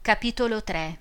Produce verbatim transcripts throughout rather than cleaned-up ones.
Capitolo tre.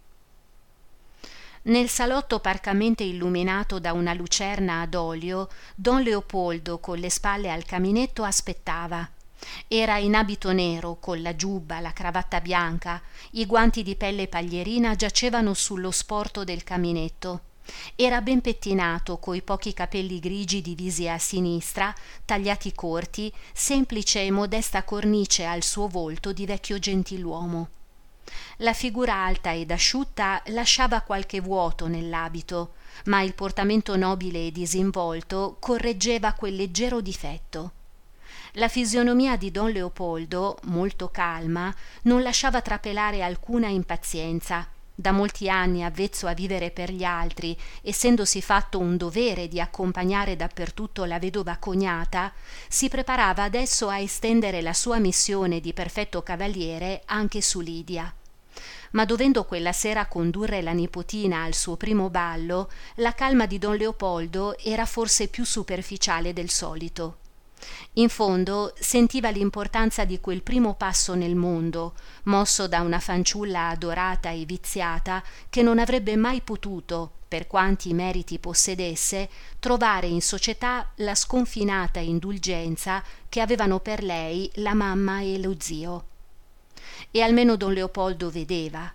Nel salotto parcamente illuminato da una lucerna ad olio, don Leopoldo, con le spalle al caminetto, aspettava. Era in abito nero, con la giubba, la cravatta bianca, i guanti di pelle paglierina giacevano sullo sporto del caminetto. Era ben pettinato, coi pochi capelli grigi divisi a sinistra, tagliati corti, semplice e modesta cornice al suo volto di vecchio gentiluomo. La figura alta ed asciutta lasciava qualche vuoto nell'abito, ma il portamento nobile e disinvolto correggeva quel leggero difetto. La fisionomia di don Leopoldo, molto calma, non lasciava trapelare alcuna impazienza. Da molti anni avvezzo a vivere per gli altri, essendosi fatto un dovere di accompagnare dappertutto la vedova cognata, si preparava adesso a estendere la sua missione di perfetto cavaliere anche su Lidia. Ma dovendo quella sera condurre la nipotina al suo primo ballo, la calma di don Leopoldo era forse più superficiale del solito. In fondo sentiva l'importanza di quel primo passo nel mondo, mosso da una fanciulla adorata e viziata che non avrebbe mai potuto, per quanti meriti possedesse, trovare in società la sconfinata indulgenza che avevano per lei la mamma e lo zio. E almeno don Leopoldo vedeva.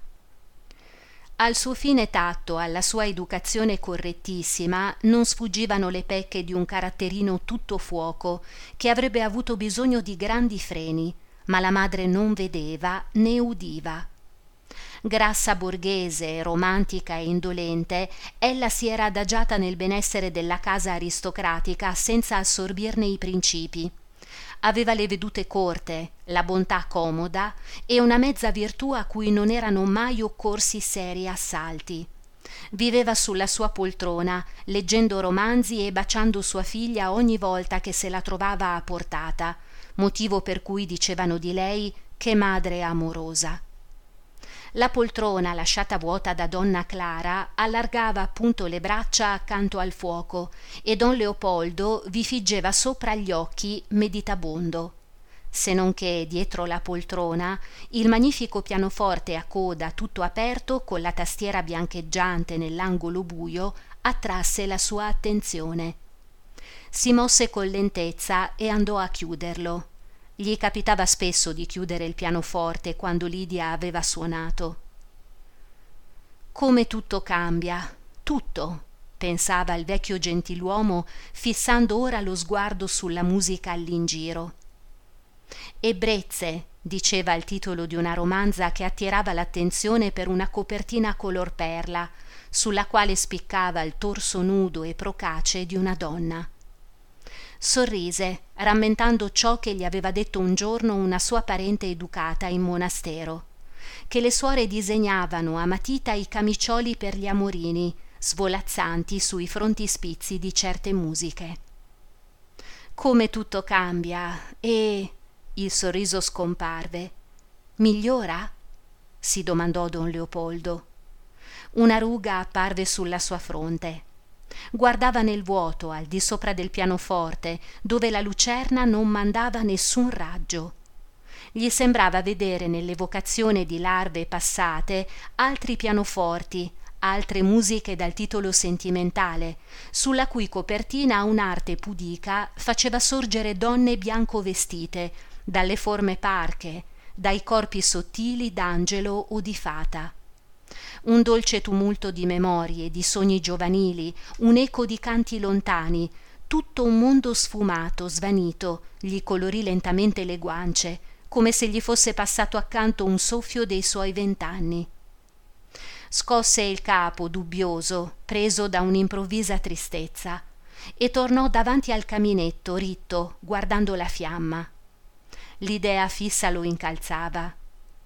Al suo fine tatto, alla sua educazione correttissima, non sfuggivano le pecche di un caratterino tutto fuoco, che avrebbe avuto bisogno di grandi freni, ma la madre non vedeva né udiva. Grassa borghese, romantica e indolente, ella si era adagiata nel benessere della casa aristocratica senza assorbirne i principi. Aveva le vedute corte, la bontà comoda e una mezza virtù a cui non erano mai occorsi seri assalti. Viveva sulla sua poltrona, leggendo romanzi e baciando sua figlia ogni volta che se la trovava a portata, motivo per cui dicevano di lei che madre amorosa. La poltrona, lasciata vuota da donna Clara, allargava appunto le braccia accanto al fuoco e don Leopoldo vi figgeva sopra gli occhi meditabondo. Se non che dietro la poltrona il magnifico pianoforte a coda tutto aperto con la tastiera biancheggiante nell'angolo buio attrasse la sua attenzione. Si mosse con lentezza e andò a chiuderlo. Gli capitava spesso di chiudere il pianoforte quando Lidia aveva suonato. Come tutto cambia, tutto, pensava il vecchio gentiluomo fissando ora lo sguardo sulla musica all'ingiro. Ebbrezze, diceva il titolo di una romanza che attirava l'attenzione per una copertina color perla, sulla quale spiccava il torso nudo e procace di una donna. Sorrise, rammentando ciò che gli aveva detto un giorno una sua parente educata in monastero, che le suore disegnavano a matita i camicioli per gli amorini, svolazzanti sui frontispizi di certe musiche. Come tutto cambia e... il sorriso scomparve. Migliora? Si domandò don Leopoldo. Una ruga apparve sulla sua fronte. Guardava nel vuoto al di sopra del pianoforte dove la lucerna non mandava nessun raggio. Gli sembrava vedere nell'evocazione di larve passate altri pianoforti, altre musiche dal titolo sentimentale, sulla cui copertina un'arte pudica faceva sorgere donne bianco vestite, dalle forme parche, dai corpi sottili d'angelo o di fata. Un dolce tumulto di memorie, di sogni giovanili, un eco di canti lontani, tutto un mondo sfumato, svanito, gli colorì lentamente le guance, come se gli fosse passato accanto un soffio dei suoi vent'anni. Scosse il capo, dubbioso, preso da un'improvvisa tristezza, e tornò davanti al caminetto, ritto, guardando la fiamma. L'idea fissa lo incalzava.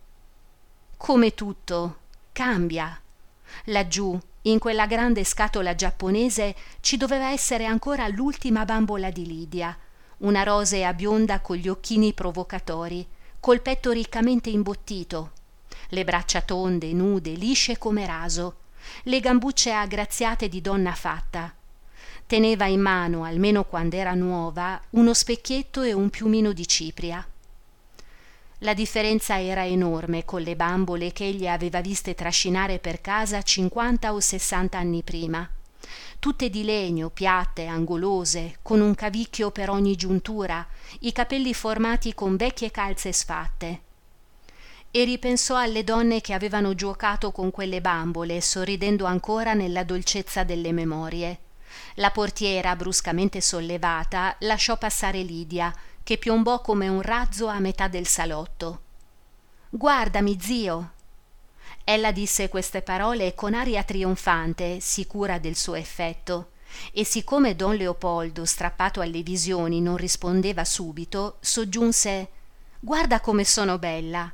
Come tutto cambia. Laggiù, in quella grande scatola giapponese, ci doveva essere ancora l'ultima bambola di Lidia, una rosea bionda con gli occhini provocatori, col petto riccamente imbottito, le braccia tonde, nude, lisce come raso, le gambucce aggraziate di donna fatta. Teneva in mano, almeno quando era nuova, uno specchietto e un piumino di cipria. La differenza era enorme con le bambole che egli aveva viste trascinare per casa cinquanta o sessanta anni prima, tutte di legno, piatte, angolose, con un cavicchio per ogni giuntura, i capelli formati con vecchie calze sfatte. E ripensò alle donne che avevano giuocato con quelle bambole, sorridendo ancora nella dolcezza delle memorie. La portiera, bruscamente sollevata, lasciò passare Lydia, che piombò come un razzo a metà del salotto. «Guardami, zio!» Ella disse queste parole con aria trionfante, sicura del suo effetto, e siccome don Leopoldo, strappato alle visioni, non rispondeva subito, soggiunse: «Guarda come sono bella!»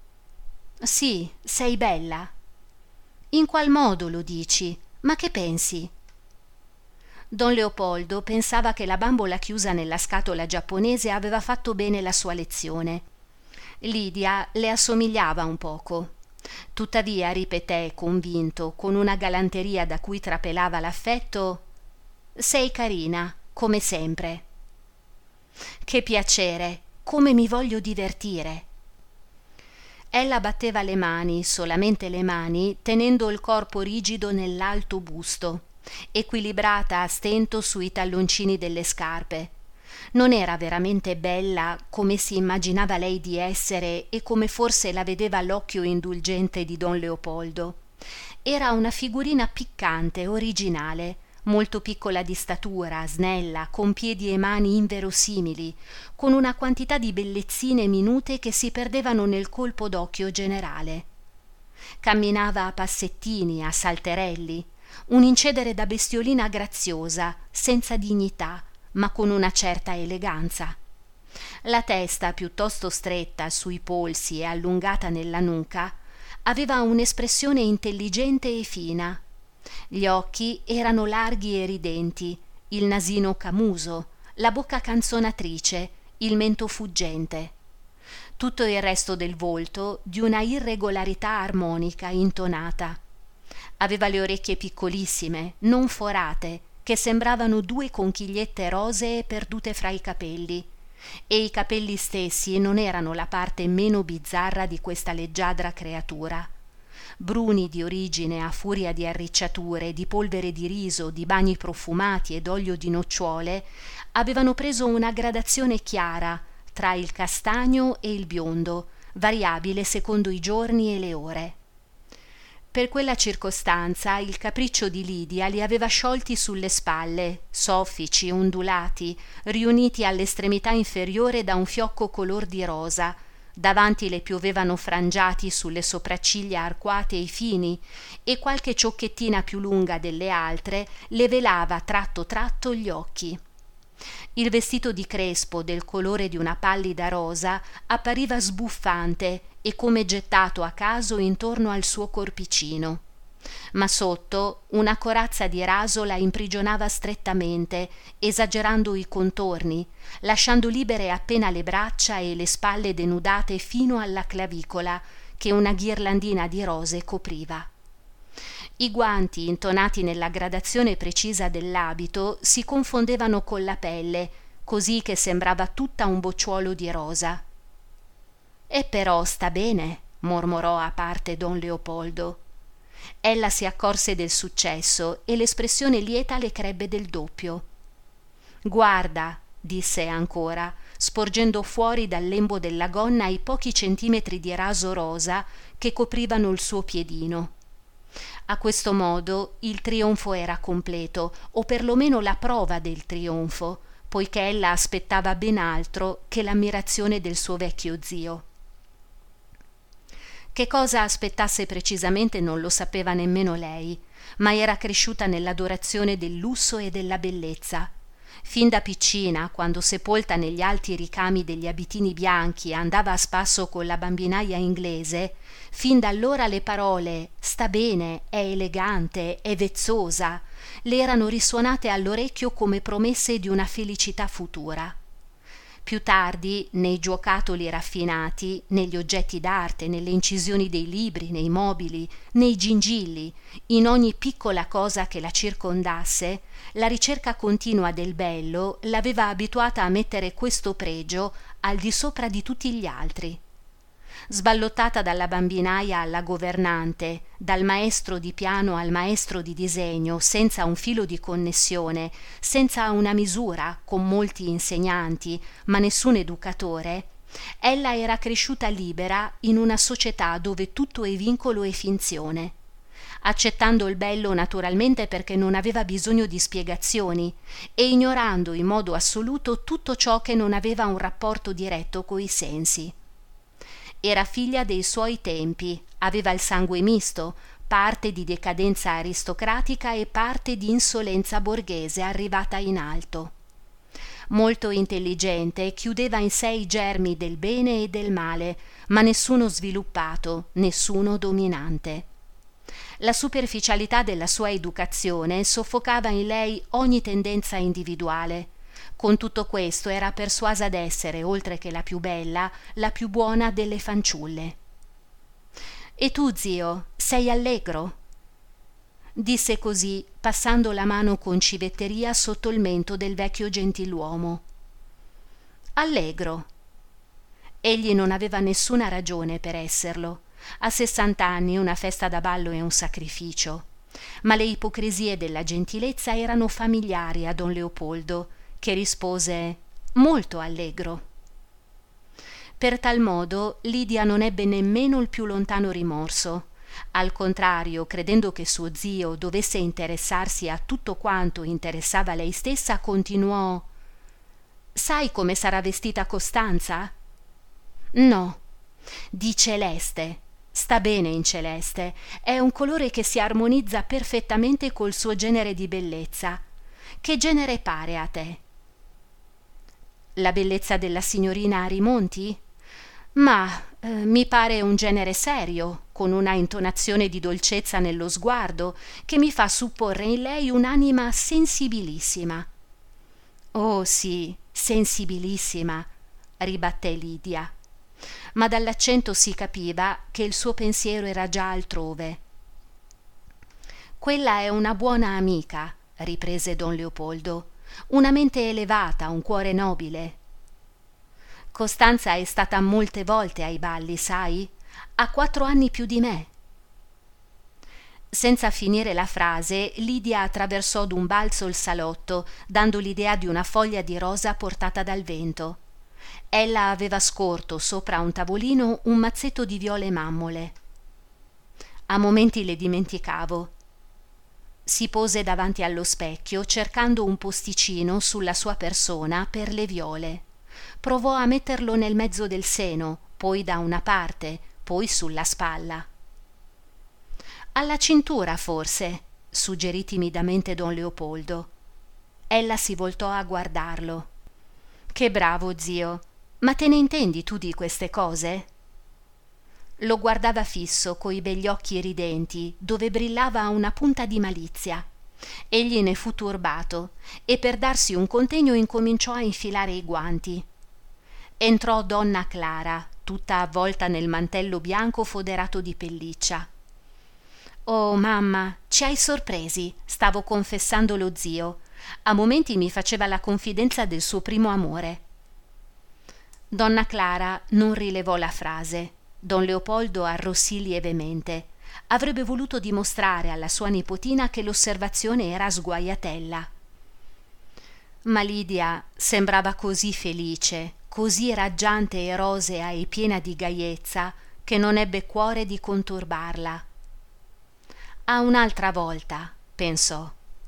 «Sì, sei bella!» «In qual modo lo dici? Ma che pensi?» Don Leopoldo pensava che la bambola chiusa nella scatola giapponese aveva fatto bene la sua lezione. Lydia le assomigliava un poco. Tuttavia ripeté convinto, con una galanteria da cui trapelava l'affetto: «Sei carina, come sempre». «Che piacere! Come mi voglio divertire!» Ella batteva le mani, solamente le mani, tenendo il corpo rigido nell'alto busto, equilibrata a stento sui talloncini delle scarpe. Non era veramente bella come si immaginava lei di essere e come forse la vedeva l'occhio indulgente di don Leopoldo. Era una figurina piccante, originale, molto piccola di statura, snella, con piedi e mani inverosimili, con una quantità di bellezzine minute che si perdevano nel colpo d'occhio generale. Camminava a passettini, a salterelli, un incedere da bestiolina graziosa, senza dignità, ma con una certa eleganza. La testa, piuttosto stretta sui polsi e allungata nella nuca, aveva un'espressione intelligente e fina. Gli occhi erano larghi e ridenti, il nasino camuso, la bocca canzonatrice, il mento fuggente. Tutto il resto del volto di una irregolarità armonica, intonata. Aveva le orecchie piccolissime, non forate, che sembravano due conchigliette rosee perdute fra i capelli, e i capelli stessi non erano la parte meno bizzarra di questa leggiadra creatura. Bruni di origine a furia di arricciature, di polvere di riso, di bagni profumati e d'olio di nocciuole, avevano preso una gradazione chiara tra il castagno e il biondo, variabile secondo i giorni e le ore. Per quella circostanza il capriccio di Lydia li aveva sciolti sulle spalle, soffici, ondulati, riuniti all'estremità inferiore da un fiocco color di rosa. Davanti le piovevano frangiati sulle sopracciglia arcuate e fini, e qualche ciocchettina più lunga delle altre le velava tratto tratto gli occhi. Il vestito di crespo del colore di una pallida rosa appariva sbuffante e come gettato a caso intorno al suo corpicino, ma sotto una corazza di raso la imprigionava strettamente, esagerando i contorni, lasciando libere appena le braccia e le spalle denudate fino alla clavicola che una ghirlandina di rose copriva. I guanti, intonati nella gradazione precisa dell'abito, si confondevano con la pelle, così che sembrava tutta un bocciuolo di rosa. «E però sta bene», mormorò a parte don Leopoldo. Ella si accorse del successo e l'espressione lieta le crebbe del doppio. «Guarda», disse ancora, sporgendo fuori dal lembo della gonna i pochi centimetri di raso rosa che coprivano il suo piedino. A questo modo il trionfo era completo, o perlomeno la prova del trionfo, poiché ella aspettava ben altro che l'ammirazione del suo vecchio zio. Che cosa aspettasse precisamente non lo sapeva nemmeno lei, ma era cresciuta nell'adorazione del lusso e della bellezza. Fin da piccina, quando sepolta negli alti ricami degli abitini bianchi andava a spasso con la bambinaia inglese, fin da allora le parole «sta bene», «è elegante», «è vezzosa» le erano risuonate all'orecchio come promesse di una felicità futura. Più tardi, nei giocattoli raffinati, negli oggetti d'arte, nelle incisioni dei libri, nei mobili, nei gingilli, in ogni piccola cosa che la circondasse, la ricerca continua del bello l'aveva abituata a mettere questo pregio al di sopra di tutti gli altri. sballottata dalla bambinaia alla governante, dal maestro di piano al maestro di disegno, senza un filo di connessione, senza una misura, con molti insegnanti, ma nessun educatore, ella era cresciuta libera in una società dove tutto è vincolo e finzione, accettando il bello naturalmente perché non aveva bisogno di spiegazioni e ignorando in modo assoluto tutto ciò che non aveva un rapporto diretto coi sensi. Era figlia dei suoi tempi, aveva il sangue misto, parte di decadenza aristocratica e parte di insolenza borghese arrivata in alto. Molto intelligente, chiudeva in sé i germi del bene e del male, ma nessuno sviluppato, nessuno dominante. La superficialità della sua educazione soffocava in lei ogni tendenza individuale. Con tutto questo era persuasa d'essere, oltre che la più bella, la più buona delle fanciulle. «E tu, zio, sei allegro?» disse così, passando la mano con civetteria sotto il mento del vecchio gentiluomo. «Allegro?» Egli non aveva nessuna ragione per esserlo. A sessant'anni una festa da ballo è un sacrificio. Ma le ipocrisie della gentilezza erano familiari a don Leopoldo, che rispose «molto allegro». Per tal modo Lidia non ebbe nemmeno il più lontano rimorso. Al contrario, credendo che suo zio dovesse interessarsi a tutto quanto interessava lei stessa, continuò: «Sai come sarà vestita Costanza?» «No, di celeste. Sta bene in celeste. È un colore che si armonizza perfettamente col suo genere di bellezza. Che genere pare a te?» «La bellezza della signorina Rimonti? Ma eh, mi pare un genere serio, con una intonazione di dolcezza nello sguardo che mi fa supporre in lei un'anima sensibilissima». «Oh sì, sensibilissima», ribatté Lidia, ma dall'accento si capiva che il suo pensiero era già altrove. «Quella è una buona amica», riprese don Leopoldo, «una mente elevata, un cuore nobile. Costanza è stata molte volte ai balli, sai? Ha quattro anni più di me». Senza finire la frase, Lidia attraversò d'un balzo il salotto, dando l'idea di una foglia di rosa portata dal vento. Ella aveva scorto sopra un tavolino un mazzetto di viole mammole. A momenti le dimenticavo. Si pose davanti allo specchio cercando un posticino sulla sua persona per le viole. Provò a metterlo nel mezzo del seno, poi da una parte, poi sulla spalla. «Alla cintura, forse», suggerì timidamente don Leopoldo. Ella si voltò a guardarlo. «Che bravo, zio! Ma te ne intendi tu di queste cose?» Lo guardava fisso coi begli occhi ridenti, dove brillava una punta di malizia. Egli ne fu turbato e per darsi un contegno incominciò a infilare i guanti. Entrò donna Clara, tutta avvolta nel mantello bianco foderato di pelliccia. «Oh, mamma, ci hai sorpresi», stavo confessando lo zio. A momenti mi faceva la confidenza del suo primo amore. Donna Clara non rilevò la frase. Don Leopoldo arrossì lievemente. Avrebbe voluto dimostrare alla sua nipotina che l'osservazione era sguaiatella. Ma Lidia sembrava così felice, così raggiante e rosea e piena di gaiezza, che non ebbe cuore di conturbarla. «A un'altra volta», pensò.